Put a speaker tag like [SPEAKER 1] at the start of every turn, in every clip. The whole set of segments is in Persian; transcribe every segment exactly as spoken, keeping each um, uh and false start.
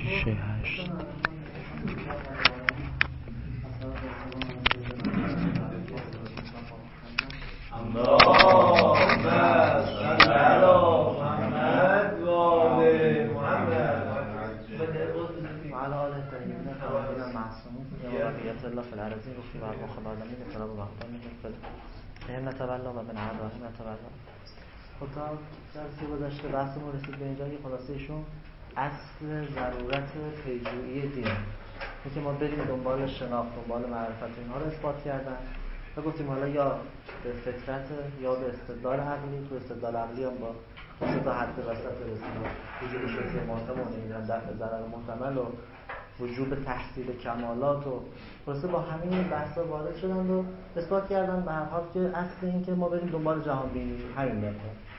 [SPEAKER 1] شش هشت الله في العرضين وفي بعض مخ العالمين اطلاب وقتا من الفلم فهم نتولا و من عراهم نتولا. خب تا درسی گذاشته بحثمون رسید به اینجا که خلاصه ایشون اصل ضرورت پیجویی دین این که ما بریم دنبال شناخت، دنبال معرفت اینها رو اثبات کردن و گفتیم حالا یا به فطرت یا به استدلال عقلی. تو استدلال عقلی هم با سه تا حد وسط رسیدن، وجود شرطی محتمل نمیدن دفع ضرر محتمل و وجوب تحصیل کمالات و خلاصه با همین بحثا وارد شدن و اثبات کردن به هر حال که اصل این که ما بریم دنبال جهان بینی همین میاد.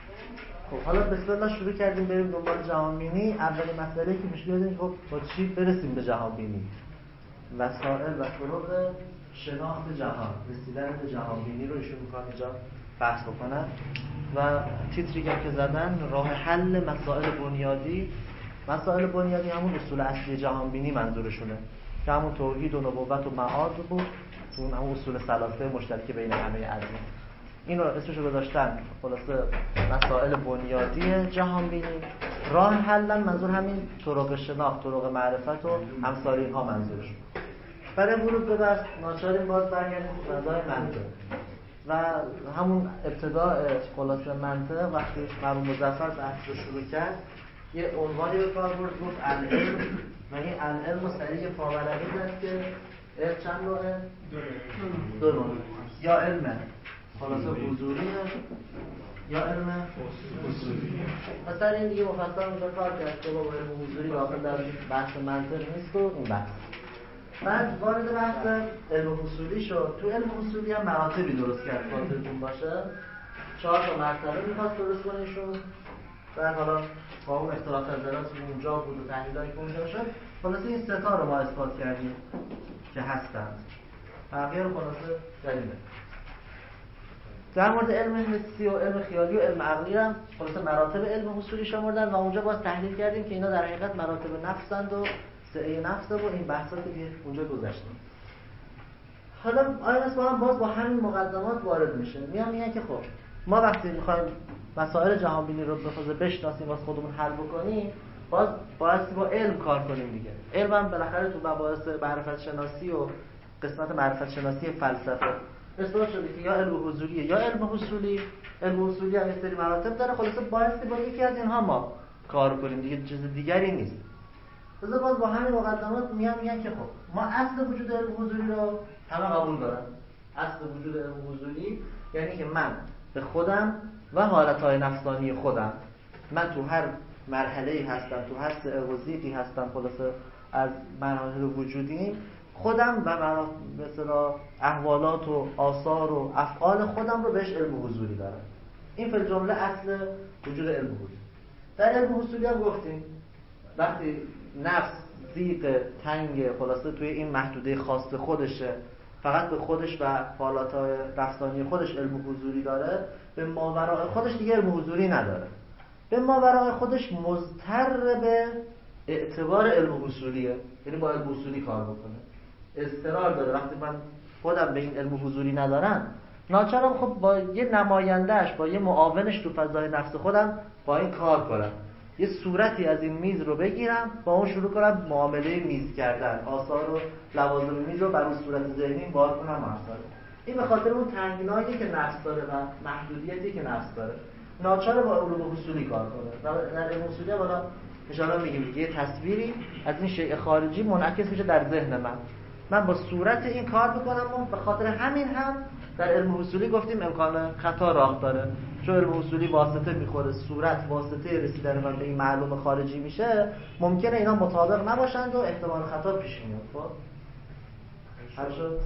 [SPEAKER 1] خب حالا بسم الله شروع کردیم بریم دنبال جهان بینی. اولین مسئله که میشه بدیم خب با چی برسیم به جهان بینی؟ وسائل و طرق شناخت جهان، رسیدن به جهان بینی رو ایشون میخوان اینجا بحث بکنن و تیتری که زدن راه حل مسائل بنیادی. مسائل بنیادی همون اصول اصلی جهان بینی منظورشونه که همون توحید و نبوت و معاد بود، اون همون اصول ثلاثه مشترک بین همه ادیان. این رو اسمشو گذاشتن خلاصه مسائل بنیادی جهان بینی. راه حل منظور همین طرق شناخت، طرق معرفت و امثال اینها منظورشون. برای ورود به بحث ناچاریم باز برگردیم به فضای منطق و همون ابتداء خلاصه منطق وقتی مرحوم مظفر بحث رو شروع کرد یه عنوانی به کار برد گفت العلم و این العلم و سریع فاورقی زد که علم چند نوعه؟ دو نوعه. یا علم خلاصه حضوری یا علم اصولی. مثلا این دیگه مفصل اونجا کار کرد که با علم حضوری داخل در بحث منطق نیست و این بحث. بعد وارد بحث علم اصولی شد. تو علم اصولی هم مراتبی درست کرد خاطرتون باشه. چهار تا مرتبه می‌خواست درست کنه ایشون. بعد حالا با اون اختلاف نظرات اونجا بود و تحلیلایی که اونجا شد خلاصه این سه تا رو ما اثبات کردیم که هستند. بقیه رو خلاصه دلیله. در مورد علم حسی و علم خیالی و علم عقلی هم خلاصه مراتب علم اصولی شمردن و اونجا باز تحلیل کردیم که اینا در حقیقت مراتب نفسند و سعی نفسه و این بحثات که اونجا گذاشتیم. حالا آیا ما هم باز با همین مقدمات وارد میشه. میان میگن که خب ما وقتی میخوایم مسائل جهان بینی رو به خصوص بشناسیم واسه خودمون حل بکنیم باز باید با علم کار کنیم دیگه. علم هم بالاخره تو مباحث معرفت شناسی و قسمت معرفت شناسی فلسفه اثبات شده که یا علم حضوریه یا علم اصولی. علم اصولی هم یه سری مراتب داره خلاصه باید با یکی از اینها ما کار کنیم دیگه، چیز دیگری نیست. لذا باز با همین مقدمات میان میگن که خب ما اصل وجود علم حضوری رو همه قبول دارن. اصل وجود علم حضوری یعنی که من به خودم و حالتهای نفسانی خودم، من تو هر مرحله‌ای هستم، تو هر سعی هستم خلاصه از مراحل وجودی خودم و مثلا احوالات و آثار و افعال خودم رو بهش علم حضوری دارم. این فی جمله اصل وجود علم حضوری. در علم حضوری هم گفتیم وقتی نفس ضیق تنگ خلاصه توی این محدوده خاص خودشه، فقط به خودش و حالاتهای نفسانی خودش علم حضوری داره، به ماوراء خودش دیگه علم حضوری نداره. به ماوراء خودش مضطر به اعتبار علم اصولیه، یعنی با علم اصولی کار بکنه. اضطرار داره. وقتی من خودم به این علم حضوری ندارم ناچارم خب با یه نمایندهش، با یه معاونش تو فضای نفس خودم با این کار کنم. یه صورتی از این میز رو بگیرم با اون شروع کنم معامله میز کردن، آثار و لوازم میز رو بر اون صورت ذهنی بار کنم مثلا. این به خاطر اون تنگنایی که نفس داره و محدودیتی که نفس داره ناچار با علوم اصولی کار کنه. در علم اصولی حالا ان شاءالله میگیم دیگه یه تصویری از این شیء خارجی منعکس میشه در ذهن من. من با صورت این کار میکنم و به خاطر همین هم در علم اصولی گفتیم امکان خطا راه داره. چون علم اصولی واسطه میخوره، صورت واسطه رسیدن من به این معلوم خارجی میشه، ممکنه اینا مطابق نباشند و احتمال خطا پیش میاد. خب حل شد؟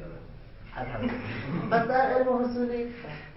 [SPEAKER 1] پس در علم اصولی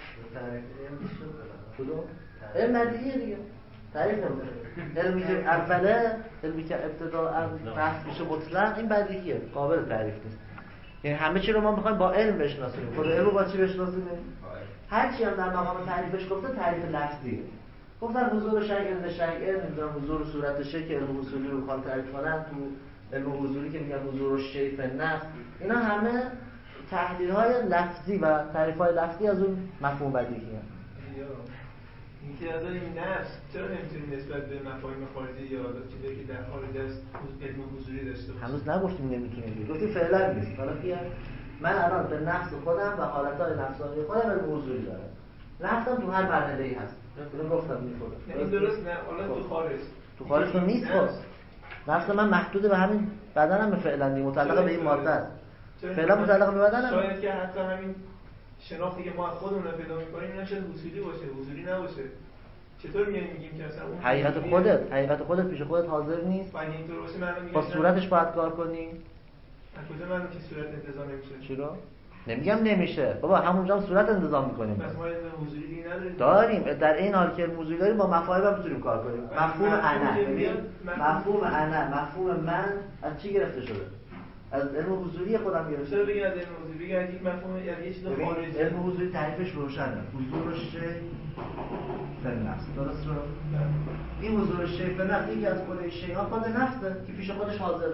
[SPEAKER 1] علم ندیگه دیگه تعریف نمیشه. علمی که اوله، علمی که ابتدا بحث میشه مطلق، این بدیهیه، قابل تعریف نیست. یعنی همه چی رو ما میخوایم با علم بشناسیم. خود علم رو با چی بشناسیم؟ هر چی هم در مقام تعریفش گفته تعریف لفظیه. گفتن حضور شیء عند شیء، نمیدونم حضور صورت شیء که علم اصولی رو میخوان تعریف کنن، تو علم حضوری که میگن حضور شیء فی النفس، اینا همه تحلیل‌های لفظی و تعریف‌های لفظی از اون مفهوم بدیهیه.
[SPEAKER 2] اینکه از این نفس چرا نمیتونیم نسبت به مفاهیم خارجی یا چیزی که در خارج از علم حضوری داشته باشیم؟
[SPEAKER 1] هنوز نگفتیم نمیتونیم، گفتیم فعلا نیست. حالا بیان من الان به نفس خودم و حالتهای نفسانی خودم علم حضوری دارم. نفسم تو هر مرحله‌ای هست. اینو گفتم میخوره.
[SPEAKER 2] این درست نه، حالا تو خارج.
[SPEAKER 1] تو خارج تو نیست خب. نفس من محدود به همین بدنم فعلا، متعلق به این ماده است. فعلا متعلق به بدنم.
[SPEAKER 2] شاید که حتی همین شناختی که ما از خودمون رو پیدا می‌کنیم اینا شاید اصولی باشه، حضوری نباشه. چطور میایم میگیم که مثلا اون
[SPEAKER 1] حقیقت خودت، حقیقت خودت پیش خودت حاضر نیست؟
[SPEAKER 2] اگه اینطور باشه من میگم
[SPEAKER 1] با صورتش باید کار کنی.
[SPEAKER 2] از کجا معلومه که صورت انتزاع نمیشه؟
[SPEAKER 1] چرا؟ نمیگم نمیشه. بابا همونجا هم صورت انتزاع می‌کنیم.
[SPEAKER 2] پس ما علم حضوری دیگه نداریم.
[SPEAKER 1] داریم. در این حال که حضوری داریم با مفاهیم هم می‌تونیم کار کنیم. مفهوم انا، مفهوم انا، مفهوم من از چی گرفته شده؟ از علم حضوری خودم گرفته.
[SPEAKER 2] چرا بگید از علم حضوری؟ بگید یک مفهوم یعنی یه چیز خارجی.
[SPEAKER 1] علم حضوری تعریفش روشنه. حضور شیء فی النفس. درست رو؟ این حضور شیء فی النفس یکی از خود شیء ها خود نفسه که پیش خودش حاضره.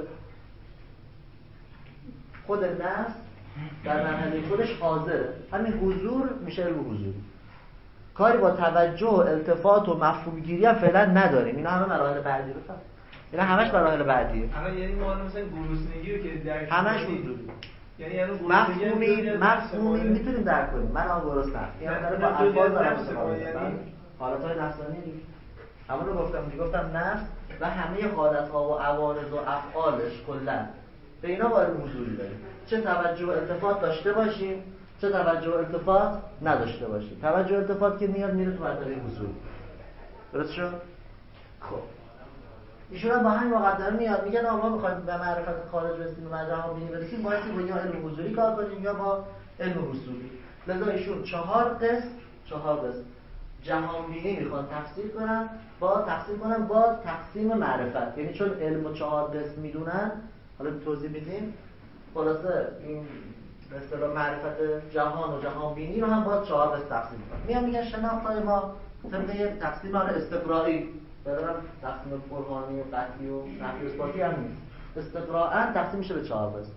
[SPEAKER 1] خود نفس در مرحله خودش حاضره. همین حضور میشه علم حضوری. کاری با توجه و التفات و مفهوم گیری هم فعلا نداریم. اینا همه مراحل بعدی رو فهم. اینا همش مراحل بعدیه.
[SPEAKER 2] الان یعنی ما مثلا گرسنگی رو که درک
[SPEAKER 1] همش حضوری.
[SPEAKER 2] یعنی الان
[SPEAKER 1] مفهومی مفهومی میتونیم درک کنیم. من آن گرسنم. یعنی داره با الفاظ دارم یعنی حالتهای نفسانی دیگه. همون رو گفتم دیگه، گفتم نفس و همه حالت‌ها و عوارض و افعالش کلا به اینا با علم حضوری داریم. چه توجه و التفات داشته باشیم، چه توجه و التفات نداشته باشیم. توجه و التفات که میاد میره تو مرحله حضوری. درست شد؟ خب ایشون هم با همین مقدمه میاد میگن آقا ما میخوایم به معرفت خارج برسیم و جهان بینی برسیم، باید با یا علم حضوری کار کنیم یا با علم حضوری. لذا ایشون چهار قسم چهار قسم جهان بینی میخوان تفسیر کنن، با تفسیر کنن با تقسیم معرفت. یعنی چون علم و چهار قسم میدونن، حالا توضیح میدیم، خلاصه این به اصطلاح معرفت جهان و جهان بینی رو هم با چهار قسم تقسیم کنن. میان میگن شناخت‌های ما طبق یک تقسیم استقرایی، برام تقسیم برهانی و قطعی و نفی و اثباتی هم نیست. استقراءً تقسیم میشه به چهار قسم.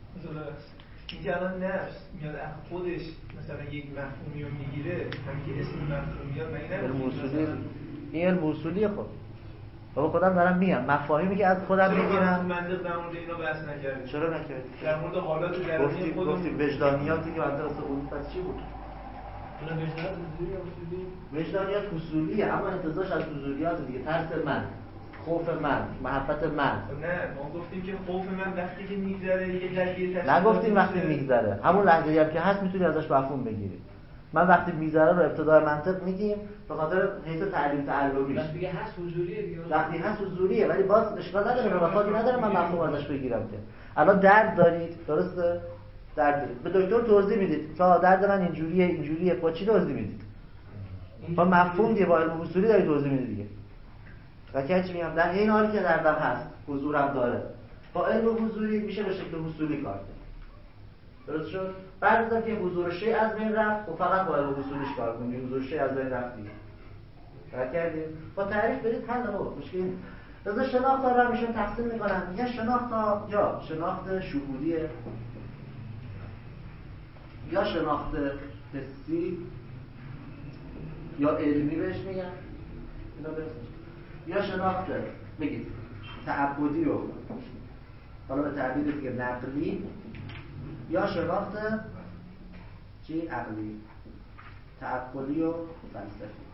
[SPEAKER 2] اینکه الان نفس میاد از خودش مثلا یک مفهومی رو میگیره، همین که اسم مفهوم میاد، مگه نه
[SPEAKER 1] علم اصولی؟ این علم اصولیه. خب بابا خودم دارم میگم مفاهیمی که از خودم میگیرم.
[SPEAKER 2] منطق در مورد اینا بحث نکردیم.
[SPEAKER 1] چرا نکردیم؟
[SPEAKER 2] در مورد حالات درونی خودمون
[SPEAKER 1] گفتیم وجدانیاتی که منطق علوم پس چی بود؟
[SPEAKER 2] اینا وجدانیات حضوری اصولی.
[SPEAKER 1] وجدانیات حصولیه، اما انتزاعش از حضوریات دیگه. ترس من، خوف من، محبت من.
[SPEAKER 2] نه ما گفتیم که خوف من وقتی که میگذره یه لحظه
[SPEAKER 1] نگفتیم وقتی میگذره، همون لحظه‌ای هم که هست میتونی ازش مفهوم بگیری. من وقتی میگذره رو ابتدای منطق میگیم به خاطر حیث تعلیم تعلمیش.
[SPEAKER 2] وقتی دیگه هست حضوریه دیگه.
[SPEAKER 1] وقتی هست حضوریه، ولی باز اشکال نداره، رفاقتی نداره من مفهوم ازش بگیرم که. الان درد دارید، درسته؟ درد دارید. به دکتر توضیح میدید. تا درد من اینجوریه، اینجوریه. با چی توضیح میدید؟ با مفهوم دیگه، با علم اصولی دارید توضیح میدید دیگه. و که چی میگم؟ در این حالی که دردم هست، حضورم داره. با علم حضوری میشه به شکل اصولی کار کرد. درست شد؟ بعد از اینکه حضور شیء از بین رفت، و فقط با علم اصولیش کار کنید. حضور شیء از بین رفت دیگه. درک کردید؟ با تعریف برید حل بود. مشکل نیست. لذا شناخت ها رو میشون تقسیم میکنن. میگن شناخت ها یا شناخت شهودیه، یا شناخت حسی، یا علمی بهش میگن. اینا برسید. یا شناخت بگید تعبدی و حالا به تعبیر دیگه نقلی، یا شناخت چی عقلی، تعقلی و فلسفی.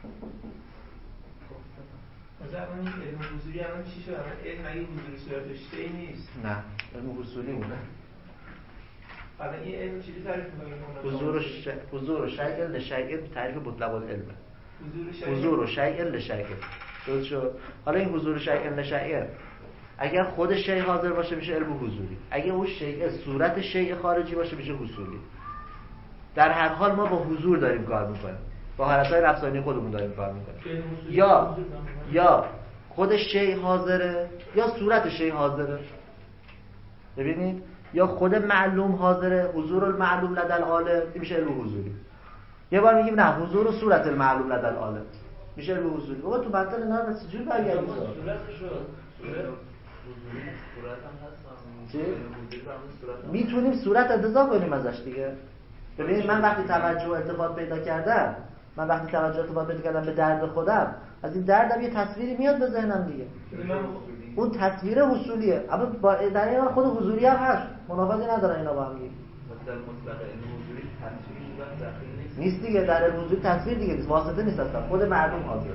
[SPEAKER 2] مثلا این علم حضوری الان چی شد؟ علم اگه حضوری صورتش شیء نیست.
[SPEAKER 1] نه، علم حصولی مونه.
[SPEAKER 2] حالا این علم چیزی تعریف می‌کنه؟
[SPEAKER 1] حضور ش... حضور شیء لشیء تعریف مطلق العلم.
[SPEAKER 2] حضور شیء
[SPEAKER 1] حضور شیء لشیء. درست شد؟ حالا این حضور شیء لشیء اگر خود شیء حاضر باشه میشه علم حضوری. اگر اون شیء صورت شیء خارجی باشه میشه حصولی. در هر حال ما با حضور داریم کار میکنیم. با حالتهای نفسانی خودمون داریم کار میکنیم. یا یا خود شیء حاضره یا صورت شیء حاضره. ببینید، یا خود معلوم حاضره، حضور المعلوم لدى العالم، میشه علم حضوری. یه بار میگیم نه، حضور و صورت المعلوم لدى العالم. میشه علم حضوری. بابا تو منطق اینا رو چجوری برگردیم؟
[SPEAKER 3] صورتشو صورت حضوری صورت هم هست.
[SPEAKER 1] چی؟ میتونیم صورت انتزاع کنیم ازش دیگه. ببینید من وقتی توجه و ارتباط پیدا کردم، من وقتی توجه و ارتباط پیدا کردم به درد خودم، از این دردم یه تصویری میاد به ذهنم دیگه. اون تصویر حصولیه، اما با در این خود حضوری هم هست، منافاتی ندارن اینا با هم دیگه.
[SPEAKER 3] در مطلق علم حضوری تصویری و داخل نیست.
[SPEAKER 1] نیست دیگه، در علم حضوری تصویر دیگه نیست، واسطه نیست اصلا، خود مردم حاضره.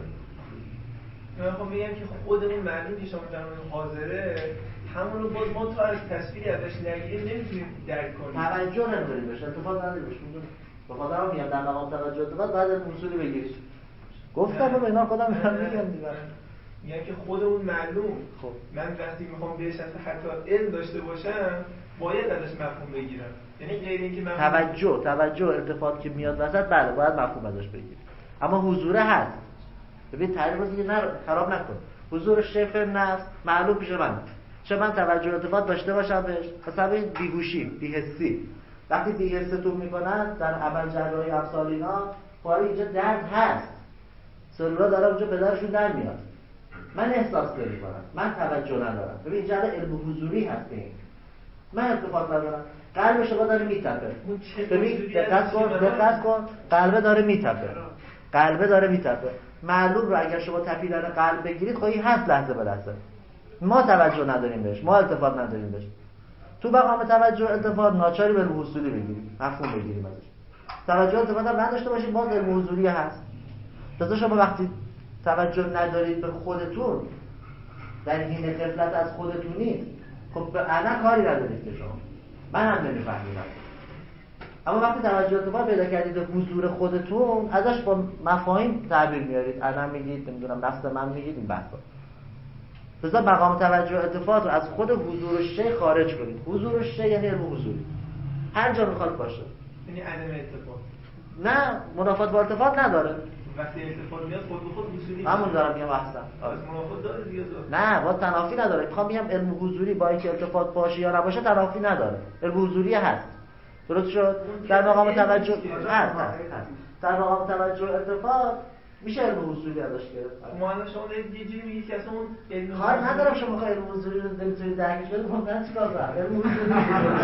[SPEAKER 2] من خب میگم که خود اون مردم که شما فرمودید حاضره، همون رو باز ما تا از تصویری ازش نگیریم نمیتونیم درک کنیم.
[SPEAKER 1] توجه نمی‌داریم بهش، اتفاق نداریم بهش. به خاطر هم میگم در مقام توجه اتفاق بعد اصولی بگیرید. گفتم به اینا خودم میگم دیگه.
[SPEAKER 2] میگم که خود اون معلوم
[SPEAKER 1] خب
[SPEAKER 2] من وقتی میخوام بهش حتی علم داشته باشم باید ازش مفهوم بگیرم. یعنی غیر اینکه من
[SPEAKER 1] توجه توجه التفات که میاد وسط بله باید مفهوم ازش بگیریم، اما حضور هست. ببین تعریف دیگه نه خراب نکن. حضور شیخ نفس معلوم پیش من، چه من توجه التفات داشته باشم بهش، مثلا بیهوشی بی‌حسی وقتی بی‌حستون میکنن در عمل جراحی امثال اینا، خواهی اینجا درد هست، سلولا داره اونجا پدرشون در میاد، من احساس نمی‌کنم، من توجه ندارم. ببین اینجا علم حضوری هست، این من التفات ندارم، قلب شما داره میتپه. ببین دقت کن دقت کن قلبه داره میتپه، قلبه داره میتپه. معلوم رو اگر شما تپیدن قلب بگیرید خواهی هست لحظه به لحظه، ما توجه نداریم بهش، ما التفات نداریم بهش. تو مقام توجه التفات ناچاری به علم حضوری بگیریم، مفهوم بگیریم ازش. توجه التفات هم نداشته باشید باز علم حضوری هست. لذا شما وقتی توجه ندارید به خودتون، در حین غفلت از خودتونید، خب به انا کاری ندارید که شما، من هم نمیفهمیدم. اما وقتی توجه التفات پیدا کردید به حضور خودتون، ازش با مفاهیم تعبیر میارید، انا میگید، نمیدونم نفس من میگید، این بحثا. لذا مقام توجه التفات رو از خود حضور شی خارج کنید. حضور شی یعنی علم حضوری، هر جا میخواد باشه،
[SPEAKER 2] یعنی عدم التفات.
[SPEAKER 1] نه منافات با التفات نداره.
[SPEAKER 2] وقتی التفات میاد خود به خود حضوری
[SPEAKER 1] همون دارم میگم احسن.
[SPEAKER 2] از منافات داره دیگه.
[SPEAKER 1] نه با تنافی نداره. میخوام بگم علم حضوری با اینکه التفات باشه یا نباشه تنافی نداره. علم حضوری هست. درست شد؟ در مقام توجه هست هست. در مقام توجه التفات میشه علم حضوری ازش گرفت.
[SPEAKER 2] ما الان شما دارید یه جوری میگید که اصلا اون علم
[SPEAKER 1] کار ندارم شما خواهی علم حضوری رو نمیتونید درکش کنید، من چیکار کنم؟ علم حضوری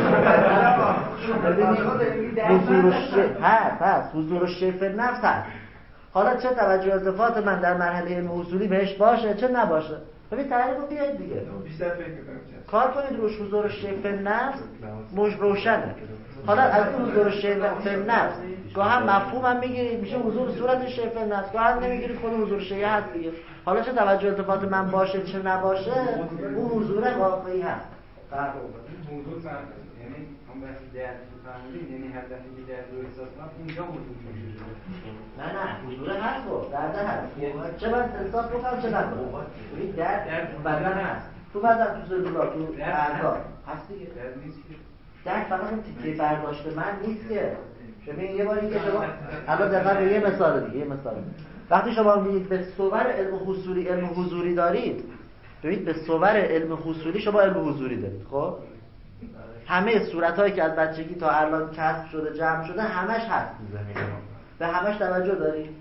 [SPEAKER 1] ببینید حضور شیف هست هست حضور شیف نفس هست. حالا چه توجه التفات من در مرحله علم حضوری بهش باشه چه نباشه، ببین تعریف رو بیاید دیگه
[SPEAKER 2] بیشتر فکر می‌کنم
[SPEAKER 1] کار کنید روش. حضور شیف نفس مش روشنه. حالا از این حضور شیف نفس گاهی مفهوم هم میگیرید میشه حضور صورت شیف نفس، گاهی نمیگیرید خود حضور شیف هست دیگه. حالا چه توجه التفات من باشه چه نباشه اون حضور واقعی هست. فرق
[SPEAKER 4] موضوع فرق یعنی هم وقتی درد فهمیدید، یعنی هر دفعه که درد رو احساس کنم اونجا وجود میشه.
[SPEAKER 1] نه نه حضور هست و درد هست، چه من احساس بکنم چه نکنم. ببین درد بدن هست، تو بدن تو سلولا تو اعضا هست دیگه.
[SPEAKER 4] درد نیست که
[SPEAKER 1] درد فقط اون تیکه برداشت من نیست که. ببین یه باری که شما الان دقیقاً به یه مثال دیگه، یه مثال وقتی شما میگید به صور علم حضوری علم حضوری دارید، ببینید به صور علم حضوری شما علم حضوری دارید. خب همه صورتایی که از بچگی تا الان کسب شده جمع شده همش هست تو ذهن شما، به همش توجه دارید؟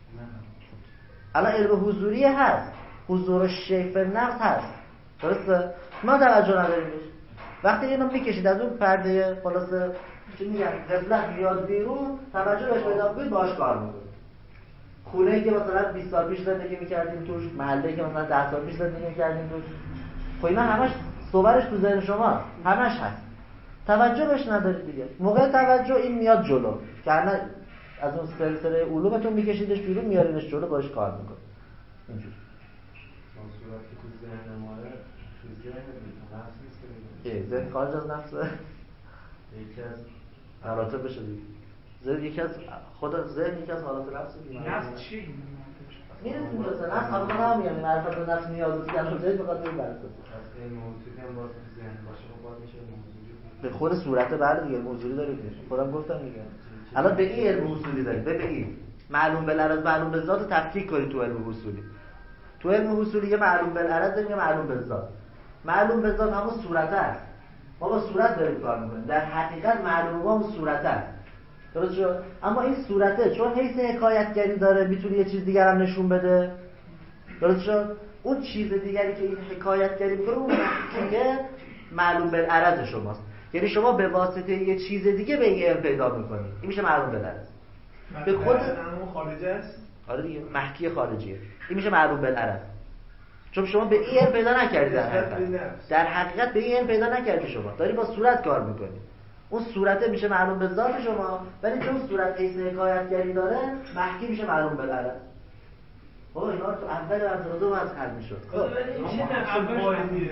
[SPEAKER 1] الان علم حضوری هست، حضور شیف نفس هست، درسته؟ ما توجه نداریم بهش. وقتی اینو میکشید از اون پرده خلاصه چی میگن غفلت میاد بیرون، توجه بهش پیدا کنید باهاش کار میکنید. خونه‌ای که مثلا بیست سال پیش زندگی می‌کردیم توش، محله‌ای که مثلا ده سال پیش زندگی می‌کردیم توش، خب اینا همش صورتش تو ذهن شما همش هست، توجه بهش ندارید دیگه. موقع توجه این میاد جلو، که از اون سلسله علومتون میکشیدش بیرون میارینش جلو باهاش کار میکنید. اینجوری
[SPEAKER 4] اون صورت که تو ذهن ما تو ذهن نفس نیست که
[SPEAKER 1] ای ذهن خارج از نفسه،
[SPEAKER 4] یکی از
[SPEAKER 1] مراتب بشه دیگه. ذهن یکی از خود ذهن یکی از حالات نفسه دیگه.
[SPEAKER 2] نفس چی؟
[SPEAKER 1] میرسیم به نفس هم کنم میگم معرفت به نفس نیاز است که از ذهن بخواد این برسه.
[SPEAKER 4] از این موضوعی هم باز تو ذهن باشه خب باز میشه موضوعی
[SPEAKER 1] به خود صورت بعد دیگه موضوعی دارید. خودم گفتم دیگه. الان به این علم اصولی دارید، به این معلوم بالعرض معلوم به ذات تفکیک کنید تو علم اصولی. تو علم اصولی یه معلوم بالعرض داریم یه معلوم به ذات. معلوم به ذات همون صورت است. ما با صورت داریم کار می‌کنیم. در حقیقت معلوم ما اون صورت است. درست شد؟ اما این صورته چون حیث حکایتگری داره میتونه یه چیز دیگر هم نشون بده. درست شد؟ اون چیز دیگری که این حکایتگری میکنه اون محکیه معلوم بالعرض شماست. یعنی شما به واسطه یه چیز دیگه به این علم پیدا میکنید. این میشه معلوم بالعرض. به خود
[SPEAKER 2] اون خارجه است.
[SPEAKER 1] آره دیگه محکی خارجیه. این میشه معلوم بالعرض. چون شما به این علم پیدا نکردید در حقیقت. در حقیقت به این علم پیدا نکردید شما. داری با صورت کار میکنید. اون صورته میشه معلوم به ذات شما، ولی چون صورت حیث حکایتگری داره محکی میشه معلوم بالعرض. اوه اینا تو اول از دو از حل میشد.
[SPEAKER 2] خب این چه نفس واحدیه؟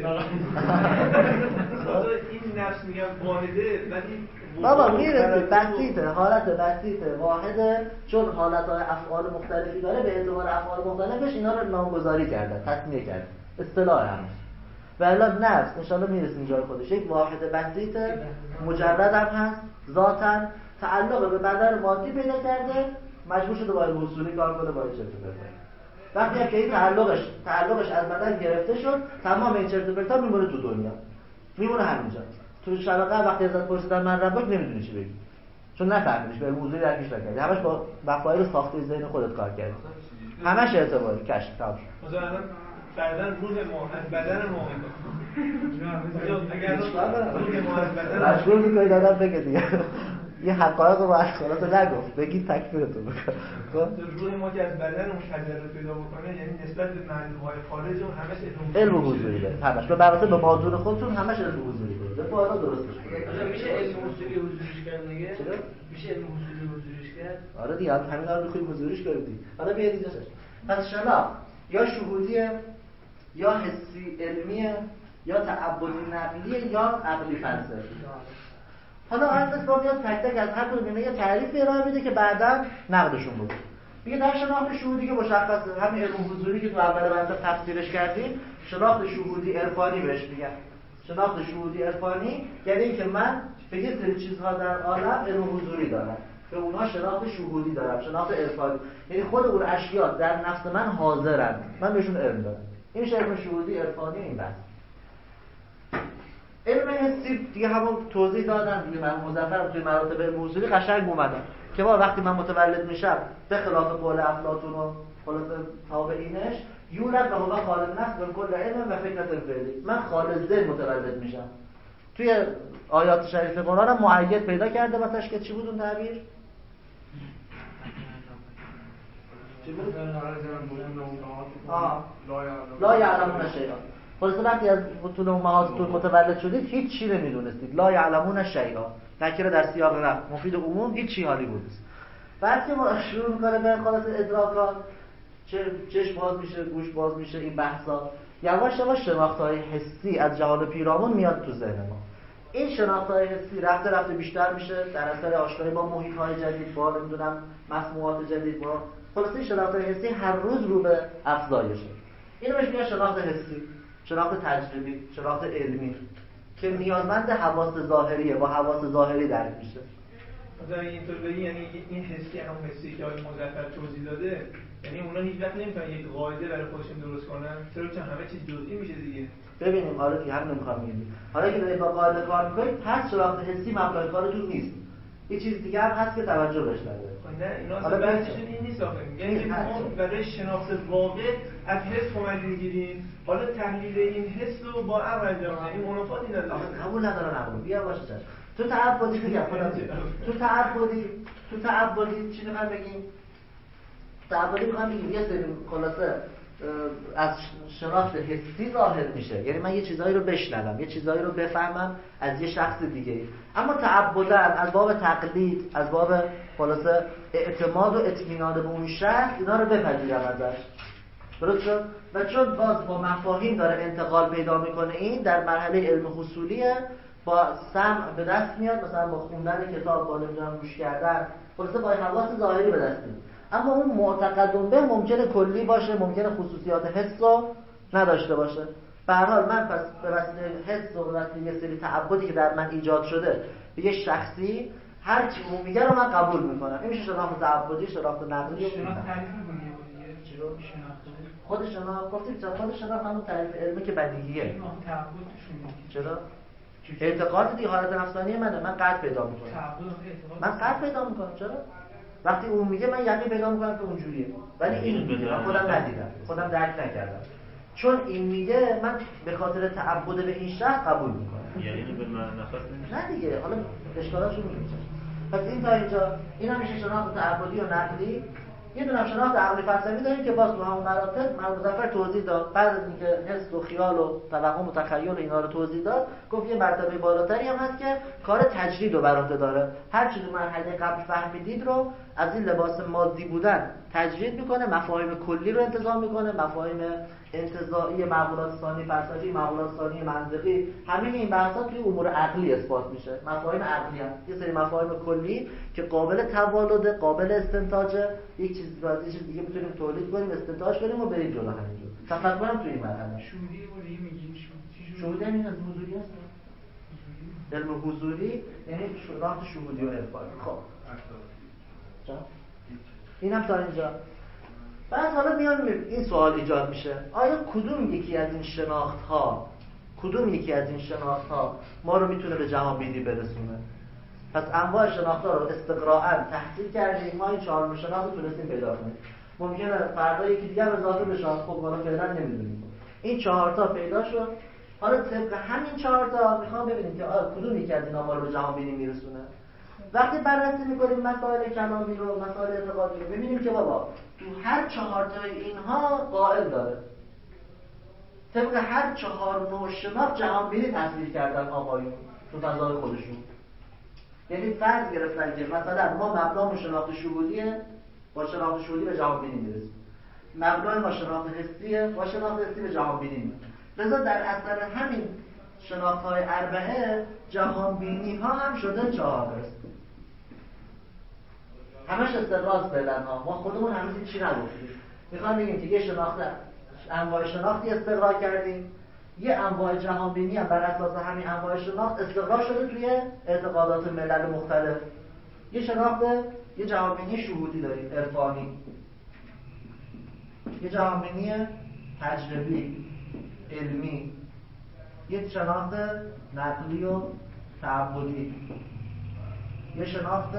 [SPEAKER 2] این نفس میگم واحده ولی
[SPEAKER 1] بابا میرسید بسیطه، حالت بسیطه واحده، چون حالتهای افعال مختلفی داره به اعتبار افعال مختلفش اینا رو نامگذاری کردن، تسمیه کردن، اصطلاح همش. و الا نفس انشالله میرسیم جای خودش، یک واحد بسیطه مجرد هم هست، ذاتاً تعلق به بدن مادی پیدا کرده، مجبور شده با اصولی کار کنه، با چه چیزی. وقتی هم که این تعلقش تعلقش از بدن گرفته شد، تمام این چرت و پرتا میمونه تو دنیا، میمونه همینجا. تو شبقه وقتی ازت پرسیدن من ربک نمیدونی چی بگی، چون نفهمیدش، به موضوعی درکش نکردی، همش با وقایع ساخته ذهن خودت کار کردی، همش اعتباری کشف تمام شد.
[SPEAKER 2] مثلا بعدن روح ما از بدن ما اگر روح ما از بدن
[SPEAKER 1] مشغول می‌کنی دادم بگه دیگه. یه حقایق رو باید خلاص نگفت بگید تکفیرتون بکن.
[SPEAKER 2] روح ما که از بدن اون تجربه پیدا بکنه، یعنی نسبت به معلومات خارج اون همش
[SPEAKER 1] علم حضوری داره، همش به برابر به ماجور خودتون همش علم حضوری داره. به بالا درستش
[SPEAKER 3] کنه. میشه علم حضوری حضوریش کرد دیگه؟ چرا؟ میشه علم حضوری حضوریش کرد؟
[SPEAKER 1] آره دیگه همین رو می‌خوای حضوریش کردی. حالا بیا دیگه. پس شناخت یا شهودیه یا حسی علمیه یا تعبدی نقلیه یا عقلی فلسفی. حالا اصلا با میاد تک تک از هر کدوم یه تعریف ارائه میده که بعداً نقدشون بود. میگه در شناخت شهودی که مشخصه، همین علم حضوری که تو اول بحث تفسیرش کردیم، شناخت شهودی عرفانی بهش میگن. شناخت شهودی عرفانی یعنی اینکه من به یه سری چیزها در عالم علم حضوری دارم، به اونها شناخت شهودی دارم، شناخت عرفانی، یعنی خود اون اشیا در نفس من حاضرن، من بهشون علم دارم. این میشه علم شهودی عرفانی. این بحث علم حسی دیگه همون توضیح دادم دیگه، من مظفرم توی مراتب علم حضوری قشنگ اومدم که با وقتی من متولد میشم به خلاف قول افلاطون و خلاصه تابعینش، یولد و هو خالد نفس و کل علم و فکرت فعلی، من خالد ذهن متولد میشم. توی آیات شریف قرآن هم معید پیدا کرده واسش که چی بود اون تعبیر؟ چی بود؟ آه لا یعلمون شیئا. خلاصه وقتی از بطون امهاتتون متولد شدید هیچ چی نمیدونستید. لا یعلمون شیئا، نکره در سیاق نفی مفید عموم، هیچ چی حالی بود. بعد که ما شروع می‌کنه به خلاص ادراکات، چه چشم باز میشه، گوش باز میشه، این بحثا یواش یواش شناخت‌های حسی از جهان پیرامون میاد تو ذهن ما. این شناخت‌های حسی رفته رفته بیشتر میشه در اثر آشنایی با محیط‌های جدید، با نمیدونم مسموعات جدید، با خلاصه شناخت‌های حسی هر روز رو به افزایشه. اینو بهش میگن شناخت حسی، شناخت تجربی، شناخت علمی که نیازمند حواس ظاهریه، با حواس ظاهری درک میشه.
[SPEAKER 2] مثلا اینطور بگی یعنی این حسی هم حسی که آقای مظفر توضیح داده، یعنی اونا هیچ وقت نمیتونن یک قاعده برای خودشون درست کنن، چرا چون همه چیز جزئی میشه دیگه.
[SPEAKER 1] ببینیم آره دیگه همین نمیخوام بگم. حالا که دارید با قاعده کار میکنید، پس شناخت حسی مبلغ کارتون نیست. یه چیز دیگه هم هست که توجه بهش نداره.
[SPEAKER 2] نه اینا اصلا بحثشون این نیست آخه. یعنی که ما برای شناخت واقع از حس کمک میگیریم، حالا تحلیل این حس رو با عقل انجام میدیم. این منافاتی نداره.
[SPEAKER 1] قبول نداره نقول. بیا باشه چش. تو تعبدی میگم خودم. تو تعبدی تو تعبدی چی میخوام بگیم؟ تعبدی میخوام بگیم یه سری خلاصه از شناخت حسی ظاهر میشه، یعنی من یه چیزایی رو بشنوم، یه چیزایی رو بفهمم از یه شخص دیگه. اما تعبداً از باب تقلید، از باب خلاصه اعتماد و اطمینان به اون شخص اینا رو بپذیرم ازش. درست شد؟ و چون باز با مفاهیم داره انتقال پیدا میکنه، این در مرحله علم حصولیه، با سمع به دست میاد، مثلا با خوندن کتاب، با نمیدونم گوش کردن، خلاصه با حواس ظاهری به دست میاد. اما اون معتقد به ممکنه کلی باشه، ممکنه خصوصیات حس رو نداشته باشه. به هر حال من پس به وسیله حس و به وسیله یه سری تعبدی که در من ایجاد شده به یه شخصی هر چی اون میگه رو من قبول میکنم. این میشه شناخت تعبدی، شناخت نقلی.
[SPEAKER 5] شناخت تعریف می‌کنی چی رو شناخت؟
[SPEAKER 1] خود شناخت گفتید چرا خود شناخت همون تعریف علمی که بدیهیه.
[SPEAKER 5] تعبد توش میگه.
[SPEAKER 1] چرا؟ اعتقاد دیگه حالت نفسانی منه، من قد پیدا میکنم. من قد پیدا میکنم. چرا؟ وقتی اون میگه من یقین پیدا میکنم که اونجوریه، ولی این میگه من خودم ندیدم، خودم درک نکردم. چون این میگه من به خاطر تعبد به این شرط قبول میکنم.
[SPEAKER 6] یعنی به من نفس نمیشه.
[SPEAKER 1] نه دیگه، حالا اشکالاشو میگم. پس این تا اینجا اینا میشه شناخت تعبدی و نقلی. یه دونه شناخت عقلی فلسفی داریم که باز تو همون مراتب مرحوم مظفر توضیح داد. بعد از اینکه حس و خیال و توهم و تخیل و اینا رو توضیح داد، گفت یه مرتبه بالاتری هم هست که کار تجرید رو بر عهده داره. هر چیزی مرحله قبل فهمیدید رو از این لباس مادی بودن تجرید میکنه، مفاهیم کلی رو انتزاع میکنه، مفاهیم انتزاعی، معقولات ثانی فلسفی، معقولات ثانی منطقی، همه این بحثا توی امور عقلی اثبات میشه. مفاهیم عقلی هم یه سری مفاهیم کلی که قابل توالد، قابل استنتاجه، یک چیز بعد چیز دیگه میتونیم تولید کنیم، استنتاج کنیم و بریم جلو. همینجور تفکرم توی این مرحله
[SPEAKER 5] شهودی و ری میگیم.
[SPEAKER 1] شهودی همین از حضوری هست. علم حضوری یعنی شناخت شهودی و عرفانی. خب اینم تا اینجا. بعد حالا میان این سوال ایجاد میشه، آیا کدوم یکی از این شناخت ها کدوم یکی از این شناخت ها ما رو میتونه به جهان بینی برسونه؟ پس انواع شناخت ها رو استقراءً تحصیل کردیم، ما این چهار نوع شناخت رو تونستیم پیدا کنیم. ممکنه فردا یکی دیگه هم اضافه بشه، خب حالا فعلا نمیدونیم. این چهار تا پیدا شد. حالا طبق همین چهار تا میخوام ببینیم که آیا کدوم یکی از اینا ما رو به جهان بینی میرسونه. وقتی بررسی میکنیم مسائل کلامی رو، مسائل اعتقادی رو، ببینیم که بابا تو هر چهار تا اینها قائل داره. طبق هر چهار نوع شناخت جهان بینی تصویر کردن آقایون تو فضای خودشون. یعنی فرض گرفتن که مثلا ما مبنای شناخت شهودیه، با شناخت شهودی به جهان بینی میرسیم. مبنای ما شناخت حسیه، با شناخت حسی به جهان بینی میرسیم. لذا در اثر همین شناخت‌های اربعه جهان بینی ها هم شده چهار است. همش استقراض فعلا ها. ما خودمون هنوز چی نگفتیم. میخوام بگیم که یه شناخت انواع شناختی استقرا کردیم، یه انواع جهان بینی هم بر اساس همین انواع شناخت استقرا شده توی اعتقادات ملل مختلف. یه شناخت یه جهان بینی شهودی داریم، عرفانی. یه جهان بینی تجربی، علمی. یه شناخت نقلی و تعبدی. یه شناخت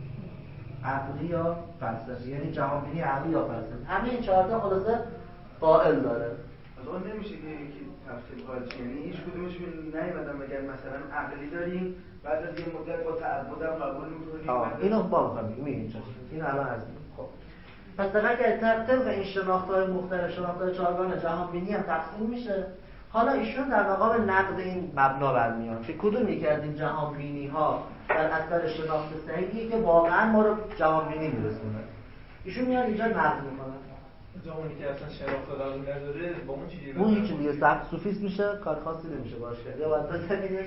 [SPEAKER 1] عقلی یا فلسفی، یعنی جهان بینی عقلی یا فلسفی. همه این چهار تا خلاصه قائل داره.
[SPEAKER 3] از اون نمیشه که یکی تفصیل قائل شه، یعنی هیچ کدومش نیومدن مگر مثلا عقلی داریم بعد از یه مدت با تعبد هم قبول می‌کنیم.
[SPEAKER 1] آه اینو با می‌خوام میگم چش. اینو الان از خب پس در که طبق این شناخت‌های مختلف، شناخت‌های چهارگانه جهان بینی هم تقسیم میشه. حالا ایشون در مقام نقد این مبنا برمیان که کدوم یکی از این جهان بینی ها در اثر شناخت صحیحی که واقعا ما رو جهان بینی میرسونه. ایشون میان اینجا نقد میکنن.
[SPEAKER 2] جهانی که اصلا شناخت قبول نداره با اون چیزی
[SPEAKER 1] اون هیچ دیگه سخت سوفیست میشه، کار خاصی نمیشه باش کرد. یا باید بزنیدش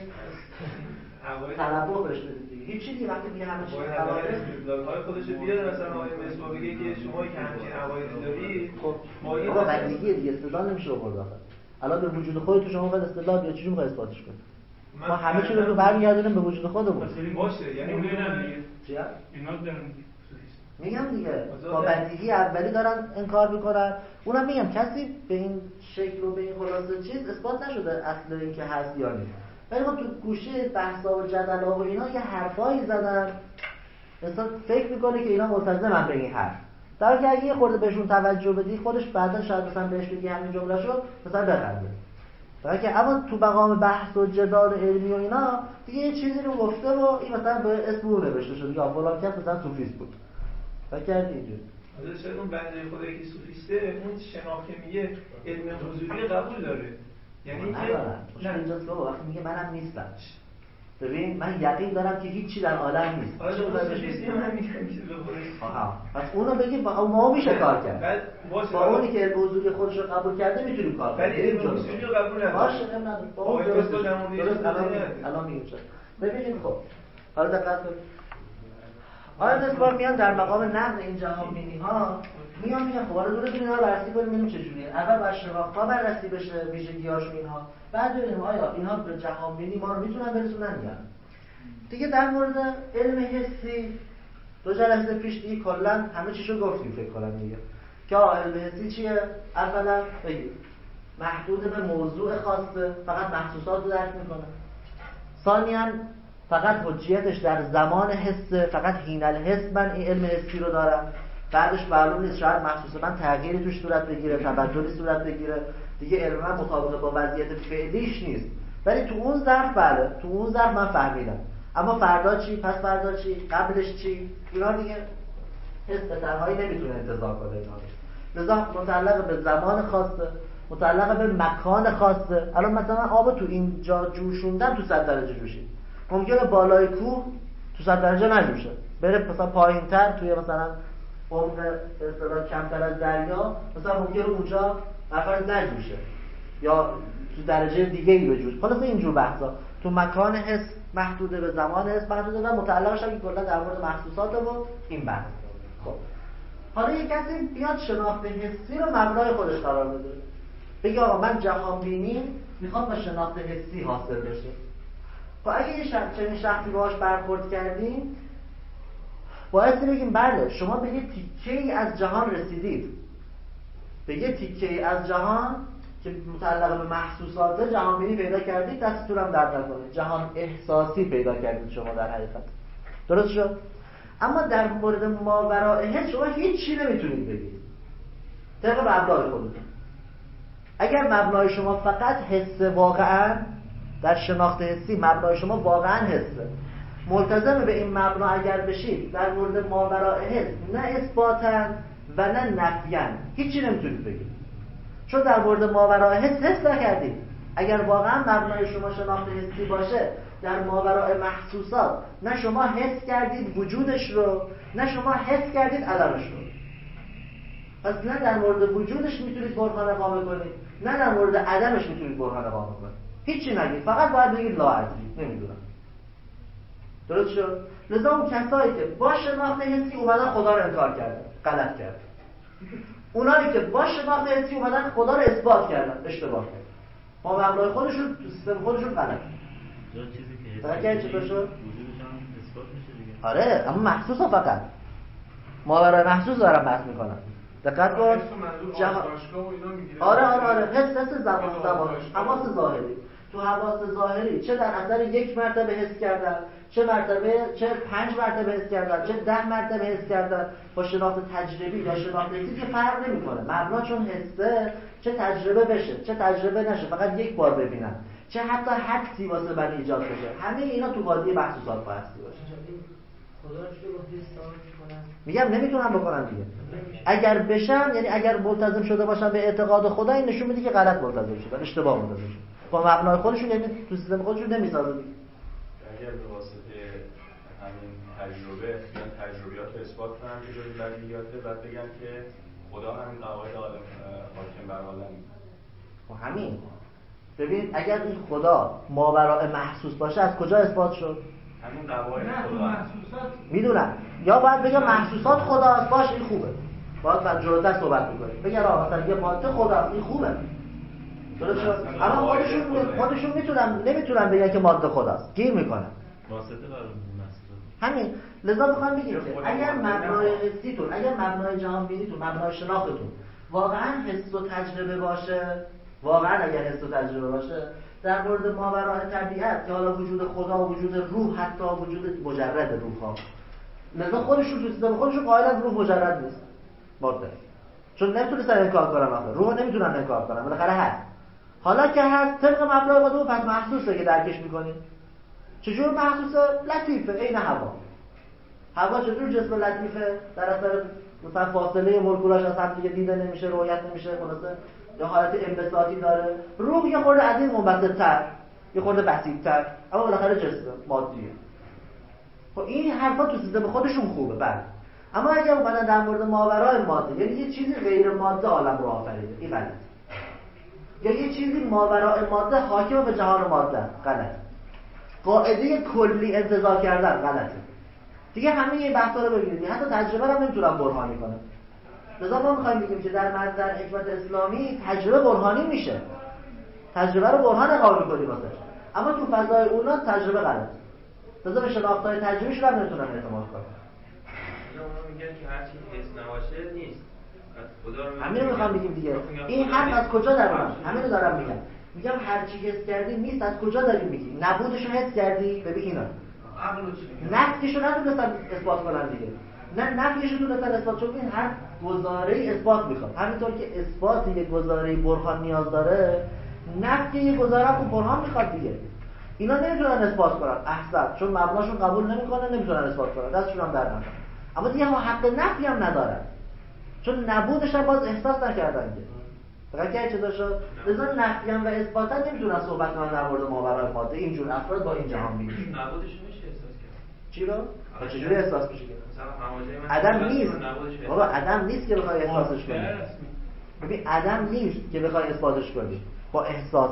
[SPEAKER 1] تنبه بهش بدید دیگه. هیچ چیزی وقتی میگه همه چیز
[SPEAKER 2] های خودش بیاد مثلا آقای مصباح بگه که شما که همچین عقاید دارید،
[SPEAKER 1] خب
[SPEAKER 2] با این
[SPEAKER 1] آقا بندگی دیگه استدلال نمیشه آورد آخر. الان به وجود خودت شما باید استدلال یا چجوری می‌خوای اثباتش کنی؟ ما همه چیز رو برمیگردونیم به وجود خودمون.
[SPEAKER 2] باشه یعنی اون
[SPEAKER 1] چیه؟
[SPEAKER 5] اینا دارن
[SPEAKER 1] میگم دیگه با بندگی اولی دارن انکار میکنن. اونم میگم کسی به این شکل و به این خلاصه چیز اثبات نشده اصل این که هست یا نیست. ولی ما تو گوشه بحثا و جدلا و اینا یه حرفایی زدن انسان فکر میکنه که اینا ملتزمن به این حرف، در حالی که اگه یه خورده بهشون توجه بدی خودش بعدا شاید مثلا بهش بگی همین جمله‌شو مثلا بخنده. در حالی که اما تو مقام بحث و جدال علمی و اینا دیگه یه چیزی رو گفته و این مثلا به اسم اون نوشته شده یا فلان کس مثلا صوفیست بود. فکر کردی اینجوری
[SPEAKER 2] حالا شاید اون بنده خدایی که صوفیسته اون شناخت میگه علم حضوری قبول داره، یعنی
[SPEAKER 1] نه نه اینجاست بابا وقتی میگه منم نیستم. ببین من یقین دارم که هیچی در عالم نیست.
[SPEAKER 2] آره صوفیستی هم میگن که به خودش
[SPEAKER 1] آها پس اونو بگی با ما میشه کار کرد.
[SPEAKER 2] بعد باشه
[SPEAKER 1] با اونی که علم حضوری خودش رو قبول کرده میتونیم کار کنیم.
[SPEAKER 2] ولی علم حضوری رو قبول نداره.
[SPEAKER 1] باشه نداره. با اون درست درست الان الان میگم چه. ببینید خب حالا دقت کنید. آیا نسبار میان در مقام نقد این جهان بینی ها میان میگن خب حالا دونه دونه ها بررسی کنیم ببینیم چجوریه. اول باید شناخت ها بررسی بشه، ویژگی‌هاشون اینها، بعد ببینیم آیا اینها به جهان بینی ما رو میتونن برسونن یا دیگه. در مورد علم حسی دو جلسه پیش دیگه کلا همه چیشو گفتیم فکر کنم دیگه که علم حسی چیه. اولا بگید محدود به موضوع خاصه، فقط محسوسات رو درک میکنه. ثانیاً فقط حجیتش در زمان حس، فقط حین الحس من این علم حسی رو دارم، بعدش معلوم نیست، شاید مخصوص من تغییری توش صورت بگیره، تبدلی صورت بگیره، دیگه علم من مطابق با وضعیت فعلیش نیست، ولی تو اون ظرف بله، تو اون ظرف من فهمیدم. اما فردا چی؟ پس فردا چی؟ قبلش چی؟ اینا دیگه حس به تنهایی نمیتونه انتزاع کنه اینا. لذا متعلق به زمان خاصه، متعلق به مکان خاصه. الان مثلا آب تو اینجا جوشوندن تو صد درجه جوشید، ممکنه بالای کوه تو صد درجه نجوشه، بره مثلا پایین‌تر توی مثلا عمق اصطلاح کمتر از دریا، مثلا ممکنه اونجا مثلا نجوشه یا تو درجه دیگه ای بجوشه. خلاص اینجور بحثا تو مکان حس محدوده، به زمان حس محدوده و متعلقش هم کلا در مورد محسوسات و این بحث. خب حالا یک کسی بیاد شناخت حسی رو مبنای خودش قرار بده، بگه آقا من جهان بینی میخوام با شناخت حسی حاصل بشه. خب اگه یه شخص چنین شخصی باهاش برخورد کردیم، باید بگیم بله شما به یه تیکه‌ای از جهان رسیدید، به یه تیکه‌ای از جهان که متعلق به محسوسات جهان بینی پیدا کردید، دستتون هم درد نکنه، جهان احساسی پیدا کردید شما در حقیقت. درست شد؟ اما در مورد ماورای حس شما هیچ چی نمیتونید بگید طبق مبنای خودتون. اگر مبنای شما فقط حس، واقعا در شناخت حسی مبنای شما واقعا حسه، ملتزم به این مبنا اگر بشید در مورد ماورای حس نه اثباتاً و نه نفیاً هیچی نمیتونید بگید، چون در مورد ماورای حس حس نکردید. اگر واقعا مبنای شما شناخت حسی باشه در ماورای محسوسات، نه شما حس کردید وجودش رو، نه شما حس کردید عدمش رو. پس نه در مورد وجودش میتونید برهان اقامه کنید، نه در مورد عدمش میتونید برهان اقامه کنید. هیچی نگید، فقط باید بگید لا ادری، نمیدونم. درست شد؟ لذا اون کسایی که با شناخت حسی اومدن خدا رو انکار کردن، غلط کردن. اونایی که با شناخت حسی اومدن خدا رو اثبات کردن، اشتباه کردن. با مبنای خودشون تو سیستم خودشون غلط.
[SPEAKER 6] جا چیزی که
[SPEAKER 1] فقط که چطور شد؟
[SPEAKER 6] وجودش هم اثبات میشه دیگه.
[SPEAKER 1] آره، اما محسوسه فقط. ماورای محسوس دارم بحث میکنم. دقت کن. جهان آره آره آره حس حس زمان زمان حواس ظاهری. تو حواس ظاهری چه در اثر یک مرتبه حس کردن، چه مرتبه چه پنج مرتبه حس کردن، چه ده مرتبه حس کردن، با شناخت تجربی یا شناخت حسی که فرق نمیکنه. مبنا چون حسه، چه تجربه بشه چه تجربه نشه، فقط یک بار ببینم، چه حتی حدسی واسه من ایجاد بشه، همه اینا تو قاضی محسوسات با هستی باشه.
[SPEAKER 7] خدا چه با حس ثابت کنن؟
[SPEAKER 1] میگم نمیتونم بکنم دیگه. اگر بشن، یعنی اگر ملتزم شده باشن به اعتقاد خدا، این نشون میده که غلط ملتزم شدن، اشتباه ملتزم شدن. با مبنای خودشون یعنی تو سیستم خودشون نمیسازه دیگه.
[SPEAKER 8] اگر به واسطه همین تجربه یا تجربیات رو اثبات کنن که جوری بدیهیاته، بعد بگن که خدا همین قواعد عالم حاکم بر عالم.
[SPEAKER 1] خب همین. ببین اگر این خدا ماورای محسوس باشه از کجا اثبات شد؟
[SPEAKER 8] همین قواعد خدا.
[SPEAKER 7] محسوسات
[SPEAKER 1] میدونم. یا باید بگم محسوسات خداست، باشه این خوبه. باید بعد جلوتر صحبت می‌کنیم. بگن آقا مثلا یه ماده خداست، این خوبه. درست شد؟ اما خودشون خودشون میتونن نمیتونن بگن که ماده خداست. گیر میکنن.
[SPEAKER 6] واسطه قرار محسوسات.
[SPEAKER 1] همین. لذا میخوام بگیم که اگر مبنای حسیتون، اگر مبنای جهان بینیتون، مبنای شناختتون واقعا حس و تجربه باشه، واقعا اگر حس و تجربه باشه در مورد ماورای طبیعت که حالا وجود خدا و وجود روح، حتی وجود مجرد روح ها، لذا خودشون تو سیستم خودشون قائلن روح مجرد نیست، ماده. چون نمیتونستن انکار کنن، آخه روح نمیتونن انکار کنن، بالاخره هست. حالا که هست طبق مبنای خودمون پس محسوسه که درکش میکنیم. چجور محسوسه؟ لطیفه، عین هوا. هوا چجور جسم لطیفه؟ در اثر مثلا فاصله مولکولاش از هم دیگه دیده نمیشه، رؤیت نمیشه، خلاصه یا حالت انبساطی داره. روح یه خورده از این منبسط‌تر، یه خورده بسیط‌تر، اما بالاخره جسم مادیه. خب این حرفا تو سیستم خودشون خوبه، بله. اما اگه اومدن در مورد ماورای ماده، یعنی یه چیزی غیر ماده عالم رو آفریده، این غلط. یا یه چیزی ماورای ماده حاکم به جهان ماده، غلط. قاعده کلی انتزاع کردن، غلطه. دیگه همه این بحثا رو ببینید، حتی تجربه رو نمیتونن برهانی کنن. لذا ما میخوایم بگیم که در منظر حکمت اسلامی تجربه برهانی میشه. تجربه رو برهان اقامه می‌کنیم واسه. اما تو فضای اونا تجربه غلط. لذا به شناخت‌های تجربیش رو هم نمیتونن اعتماد کنن.
[SPEAKER 9] اونا میگن که هر چی حس نباشه نیست.
[SPEAKER 1] همین رو میخوام بگیم دیگه. این حرف از کجا در اومد؟ همین رو دارم میگم. میگم هر چی حس کردی نیست، از کجا داری میگی؟ نبودش رو حس کردی؟ ببین اینا
[SPEAKER 3] عقلو چی میگه؟
[SPEAKER 1] نفیش رو نتونستن اثبات کنن دیگه. نه نفیش رو تونستن اثبات، چون این هر گزاره اثبات میخواد. همینطور که اثبات یک گزاره برهان نیاز داره، نفی یک گزاره هم برهان میخواد دیگه. اینا نمیتونن اثبات کنن، احسن، چون مبناشون قبول نمیکنه نمیتونن اثبات کنن، دستشون هم در نمیاد. اما دیگه حق نفی هم ندارن، چون نبودش هم باز احساس نکردن دیگه. فقط که چه داشت لذا نفی هم و اثبات هم نمیتونن صحبت کنن در مورد ماورای ماده. اینجور افراد با این جهان میگن
[SPEAKER 9] نبودش میشه احساس کرد.
[SPEAKER 1] چی رو؟ تا چجوری احساس میشه؟
[SPEAKER 9] مثلا
[SPEAKER 1] عدم نیست. بابا عدم نیست که بخوای احساسش کنی. ببین عدم نیست که بخوای اثباتش کنی با احساس.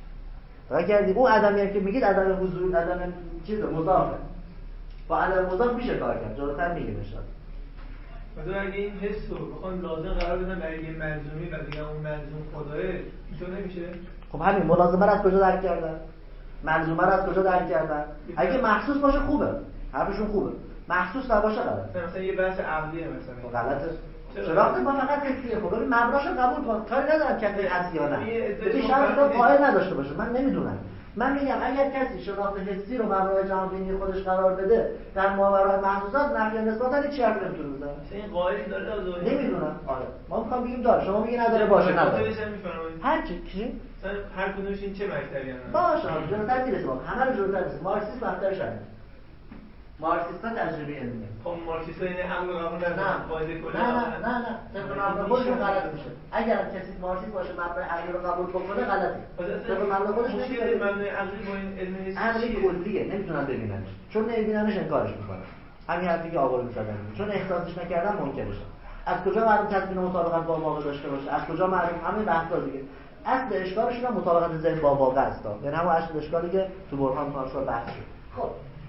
[SPEAKER 1] فقط کردی اون عدمی هم که میگید عدم حضور، عدم چیزه مضافه. با عدم مضاف میشه کار کرد. جلوتر میگیم ان شاءالله.
[SPEAKER 2] مثلا اگه این حس رو بخوام لازم قرار بدم برای یه ملزومی و دیگه اون ملزوم خداه، اینطور نمیشه؟
[SPEAKER 1] خب همین ملازمه رو از کجا درک کردن؟ ملزومه رو از کجا درک کردن؟ اگه محسوس باشه خوبه، حرفشون خوبه. محسوس نباشه غلطه.
[SPEAKER 2] مثلا یه بحث عقلیه مثلا.
[SPEAKER 1] غلطه. شناخت ما فقط حسیه. خب ببین مبناشو قبول کن. کاری ندارم که این هست یا نه. ببین شرط قائل نداشته باشه. من نمیدونم. من میگم اگر کسی شناخت حسی رو مبنای جهان بینی خودش قرار بده در ماورای محسوسات، نفی نسبتا هیچ چرت نمیتونه بزنه.
[SPEAKER 2] این قائل داره داره.
[SPEAKER 1] نمیدونم. آره. ما میخوام بگیم داره. شما میگی نداره باشه نداره. هر چی چی؟
[SPEAKER 2] مثلا هر کدومش این چه مکتبی هست؟
[SPEAKER 1] باشه. جلوتر میرسیم. همه رو جلوتر میرسیم. مارکسیسم مکتبش همین. مارکسیستا تجربه علمیه.
[SPEAKER 2] خب مارکسیستا این عقل قبول ندارن، قاعده کلی.
[SPEAKER 1] نه نه نه نه، طبق مبنا خودشون غلط میشه. اگر کسی مارکسیست باشه مبنای عقلی رو قبول بکنه غلطه. طبق مبنا خودش
[SPEAKER 2] مشکل مبنای عقلی با این علم حسی
[SPEAKER 1] عقلی کلیه، نمیتونن ببیننش. چون نمیبیننش انکارش میکنن. همین حرفی که آقا می‌زدن. چون احساسش نکردن منکرشه. از کجا معلوم تضمین مطابقت با واقع داشته باشه؟ از کجا معلوم همین بحثا دیگه. اصل اشکالشون هم مطابقت ذهن با واقع است. یعنی همون اصل اشکالی که تو برهان پارسال بحث شد. خب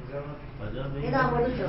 [SPEAKER 1] این در مورد چرا؟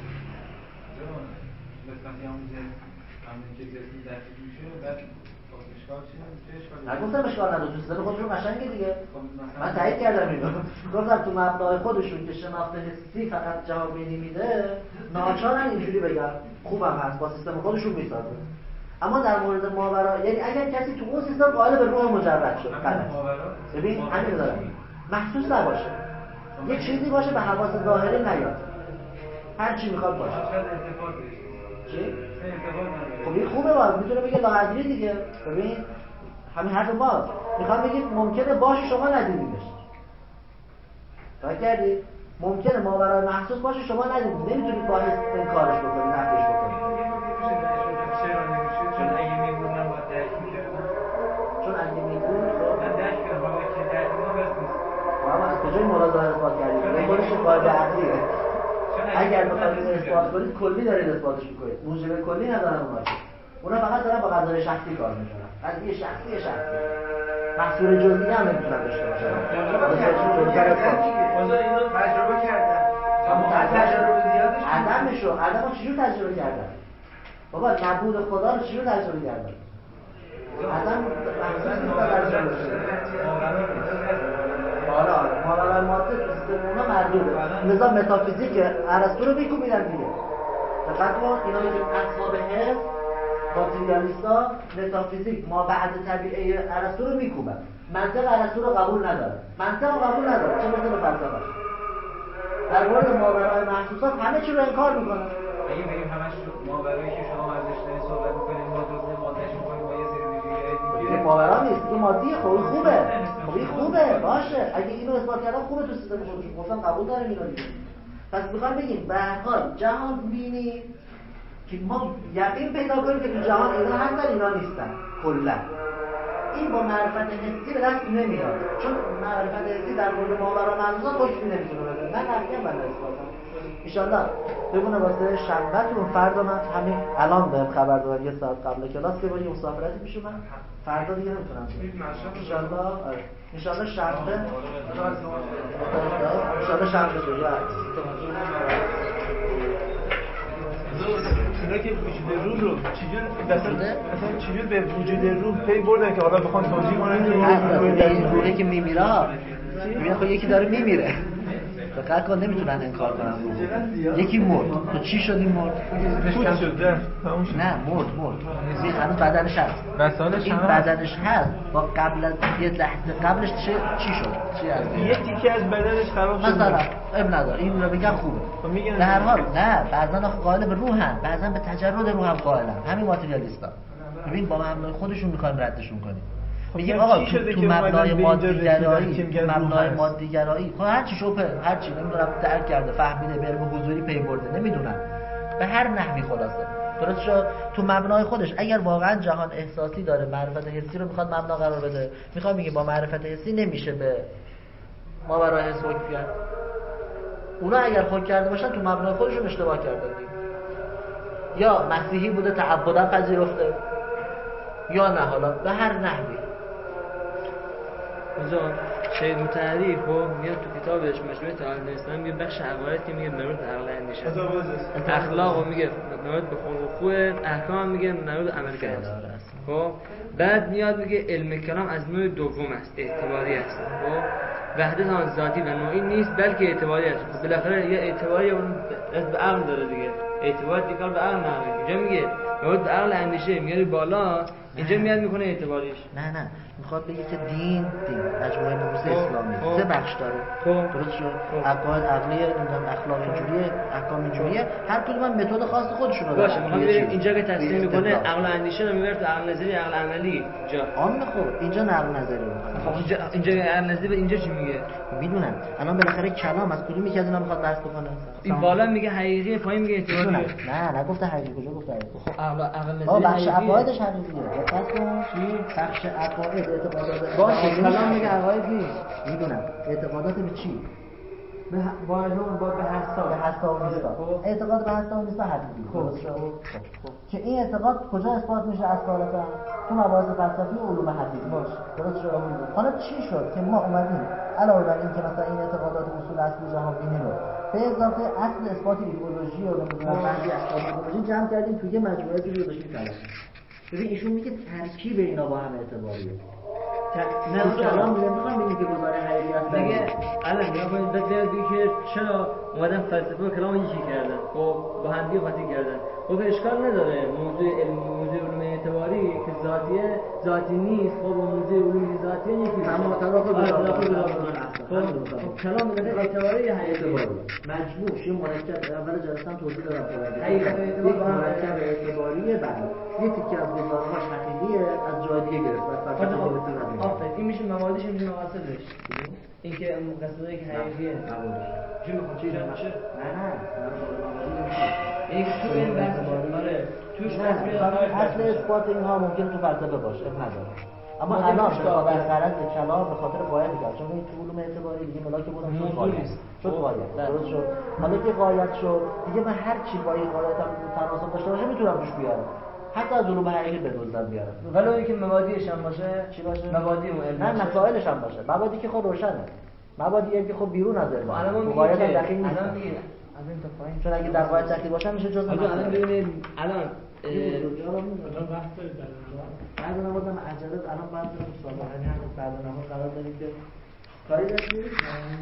[SPEAKER 1] نگفتم اشکال نداره، تو سر خودشون قشنگه دیگه. من تایید کردم اینو. گفتم تو مبنای خودشون که شناخت حسی فقط جهان بینی میده، ناچارن اینجوری بگم. خوبم هست، با سیستم خودشون میسازه. اما در مورد ماورا، یعنی اگر کسی تو اون سیستم قائل به روح مجرد شد، ببین همین دارم. محسوس نباشه. یه چیزی باشه به حواس ظاهری نیاد. هر چی میخواد باشه. چی؟ خب این خوبه باز میتونه بگه لاحضری دیگه. ببین همین حرف باز میخوام بگیم ممکنه باشه شما ندیدینش. تا کردی؟ ممکنه ماورای محسوس باشه شما ندیدید. نمیتونید با حس انکارش بکنید، نفیش بکنید.
[SPEAKER 2] چرا نمیشه؟ چون اگه میبود نباید درک میکردم.
[SPEAKER 1] چون اگه میبود
[SPEAKER 2] خب من درک کردم، حالا که درک کنم بس نیست.
[SPEAKER 1] اما از کجای ملاحظه اثبات کردید؟ به خودش قاعده عقلیه. اگر بخواید اثبات کنید کلی دارید اثباتش میکنید. موجب کلی ندارن اونها که. اونا فقط دارن با قضایا شخصی کار میکنن. از یه شخصی شخصی. محصول جزئی هم نمیتونن داشته باشن.
[SPEAKER 3] تجربه کردن. تجربه زیادش
[SPEAKER 1] عدمشو، عدمو چجور تجربه کردن؟ بابا نبود خدا رو چجور تجربه کردن؟ عدم محسوس نیست در تجربه آره آره ماورای ماده تو سیستم اونا مردوده. لذا متافیزیک ارسطو رو میکوبیدن دیگه. دقت کن اینا میگن اصحاب حس ماتریالیستا متافیزیک ما بعد طبیعه ارسطو رو میکوبن. منطق ارسطو رو قبول نداره. منطق رو قبول نداره. چه مثل فلسفه. در مورد ماورای محسوسات همه چی رو انکار میکنن.
[SPEAKER 4] اگه بگیم همش ماورایی که شما ازش دارید صحبت میکنید ما جزء مادهش میکنیم با یه سری ویژگی‌های دیگه.
[SPEAKER 1] ماورا نیست، این مادیه. خب این خوبه. خب این خوبه باشه. اگه اینو اثبات کردن خوبه تو سیستم خودشون. گفتم قبول داریم اینا دیگه. پس میخوام بگیم به هر حال جهان بینی که ما یقین پیدا کنیم که تو جهان اینا هستن اینا نیستن کلا. این با معرفت حسی به دست نمیاد. چون معرفت حسی در مورد ماورا محسوسات حکمی نمیتونه بده. من نمیگم بنده اثباتم. ان شاءالله بمونه واسه شنبهتون. فردا من همین الان بهم خبر دادن یه ساعت قبل کلاس که با یه مسافرتی پیش اومد. فردا دیگه نمیتونم. ان شاءالله ان شاءالله شنبه ان شاءالله شنبه دیگه.
[SPEAKER 2] اینا که وجود روح رو چجور مثلا مثلا چجور به وجود روح پی بردن که حالا بخوان توضیح کنن که
[SPEAKER 1] این روحی که میمیره میگن خب یکی داره میمیره دقت کن نمیتونن انکار کنن رو. یکی مرد، تو چی شدی مرد؟
[SPEAKER 2] فوت شد تموم شد.
[SPEAKER 1] نه مرد مرد. این هنوز بدنش هست.
[SPEAKER 2] بدنش
[SPEAKER 1] این بدنش هست. با قبل از یه لحظه قبلش چه چی شد؟ چی از
[SPEAKER 2] یه تیکه از بدنش خراب شد.
[SPEAKER 1] مثلا اب نداره این رو بگم خوبه. به هر حال نه بعضن قائل به روحن، بعضن به تجرد روح هم قائلن. همین ماتریالیستا. ببین با مبنای خودشون میخوایم ردشون کنیم. میگه آقا تو, تو مبنای مادیگرایی مبنای مادیگرایی خب هر چی شوپه هر چی نمیدونم درک کرده فهمیده به علم حضوری پی برده نمیدونم به هر نحوی خلاصه درست شد تو مبنای خودش اگر واقعا جهان احساسی داره معرفت حسی رو میخواد مبنا قرار بده میخواد میگه با معرفت حسی نمیشه به ما برای حس حکم کرد اونا اگر خود کرده باشن تو مبنای خودشون اشتباه کردن یا مسیحی بوده تعبداً پذیرفته یا نه حالا به هر نحوی
[SPEAKER 7] جان شهید مطهری خب میاد تو کتابش مجموعه تعالیم اسلام میگه بخش عقاید که میگه مربوط به عقل اندیشه اخلاق میگه مربوط به خلق و خوی احکام میگه مربوط به عمل کرده خب بعد میاد میگه علم کلام از نوع دوم است اعتباری است خب وحدت آن ذاتی و نوعی نیست بلکه اعتباری است خب بالاخره یه اعتباری اون به عقل داره دیگه اعتبار دیگه به عقل نداره اینجا میگه مربوط به عقل اندیشه میاد بالا اینجا میاد میکنه اعتباریش
[SPEAKER 1] نه نه میخواد بگه که دین دین مجموعه نبوس اسلامی سه بخش داره
[SPEAKER 7] خب
[SPEAKER 1] درست شد عقاید عقلیه نمیدونم اخلاق اینجوریه احکام اینجوریه هر کدوم هم متد خاص خودشون رو
[SPEAKER 7] باشه میخوام ببینیم اینجا که تصمیم میکنه عقل و اندیشه رو میبره تو عقل نظری عقل عملی جا
[SPEAKER 1] عام خب اینجا نقل نظری رو
[SPEAKER 7] خب اینجا اینجا عقل نظری به اینجا چی میگه
[SPEAKER 1] میدونم الان بالاخره کلام از کدومی که از اینا میخواد بحث بکنه
[SPEAKER 7] این بالا میگه حقیقی پایین میگه اعتباری
[SPEAKER 1] نه نگفته حقیقی کجا گفته
[SPEAKER 7] خب عقل عقل نظری
[SPEAKER 1] آ بخش عقایدش حقیقیه دقت کن چی بخش عقاید اعتقادات
[SPEAKER 7] باشه کلام میگه عقاید نیست
[SPEAKER 1] میدونم اعتقادات به چی
[SPEAKER 7] به با علوم با به حساب
[SPEAKER 1] به حساب نیست اعتقاد به حساب نیست حقیقی خب که این اعتقاد کجا اثبات میشه اصالتا تو مباحث فلسفی و علوم حدیث باشه درست شد حالا چی شد که ما اومدیم علاوه بر این که مثلا این اعتقادات اصول اصلی جهان بینی رو به اضافه اصل اثبات ایدئولوژی و نمیدونم بعضی اسباب ایدئولوژی جمع کردیم توی مجموعه رو داشتیم کلام ببین ایشون میگه ترکیب اینا با هم اعتباریه نه کلام نمیخوام ببینید که گزاره حقیقی است
[SPEAKER 7] دیگه الان نگاه کنید بعد بگید که چرا اومدن فلسفه و کلام یکی کردن خب با هم دیگه قاطی کردن خب اشکال نداره موضوع علم موضوع علوم اعتباری که ذاتیه ذاتی نیست خب موضوع علوم ذاتیه یکی
[SPEAKER 1] اما تداخل
[SPEAKER 7] بذار خب کلام به اعتباری یا
[SPEAKER 1] اعتباری مجموع یه مرکب اول جلسه هم توضیح دادم حقیقت اعتبار مرکب اعتباریه بعد یه تیکه از گزاره‌هاش حقیقیه از جای دیگه گرفت
[SPEAKER 7] آفرین این میشه موادش میشه مقاصدش این که مقصدایی که حقیقیه چی میخوام چی نه
[SPEAKER 1] نه
[SPEAKER 7] این تو این بحث آره توش
[SPEAKER 1] اصل اثبات اینها ممکنه تو فلسفه باشه نداره اما الان به غرض کلام به خاطر قاعده کرد چون این تو علوم اعتباری دیگه ملاک بودن شد قاعده شد قاعده درست شد حالا که قاعده شد دیگه من هر چی با این قاعده تناسب داشته باشه میتونم روش بیارم حتی از علوم حقیقی بدوزم بیارم
[SPEAKER 7] ولی اینکه مبادیش هم باشه
[SPEAKER 1] چی باشه
[SPEAKER 7] مبادی و علم
[SPEAKER 1] نه مسائلش هم باشه مبادی که خود روشنه مبادی که خب بیرون از علم
[SPEAKER 7] الان
[SPEAKER 1] قاعده هم دقیق نیست
[SPEAKER 7] الان میگه از این تا پایین
[SPEAKER 1] چون اگه در قاعده دقیق باشه میشه جزء
[SPEAKER 7] الان الان ببینید الان
[SPEAKER 5] الان بحث در
[SPEAKER 1] بعد نمازم عجله الان بعد سوال بعد نماز قرار داریم که کاری داشتید